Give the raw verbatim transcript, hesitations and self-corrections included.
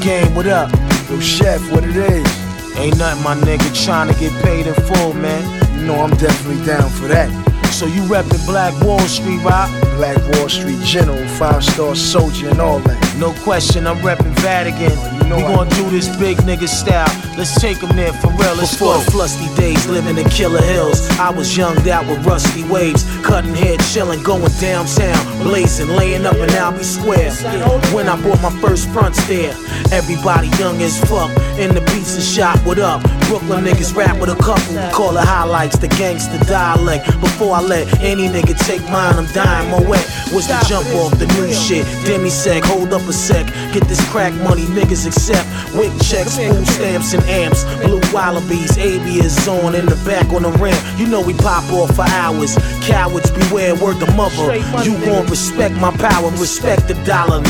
Game, what up? Yo, Chef, what it is? Ain't nothing, my nigga, trying to get paid in full, man. You know I'm definitely down for that. So you reppin' Black Wall Street, right? Black Wall Street General, five-star soldier and all that. No question, I'm reppin' Vatican. Oh, you know we gon' do this big nigga style. Let's take them there for real, let's Before go. flusty days living in Killer Hills, I was younged out with rusty waves, cutting hair, chillin', going downtown, blazing, laying up in Albee Square. When I bought my first front stair, everybody young as fuck in the pizza shop. What up? Brooklyn niggas rap with a couple, we call it highlights, the gangster dialect. Before I let any nigga take mine, I'm dying. Moet was the jump off the new shit. Demi sec, hold up a sec, get this crack money, niggas accept. Wig checks, food stamps and amps, blue wallabies, avias on in the back on the ramp. You know we pop off for hours. Cowards beware, word the mother. You gon' respect my power, respect the dollar.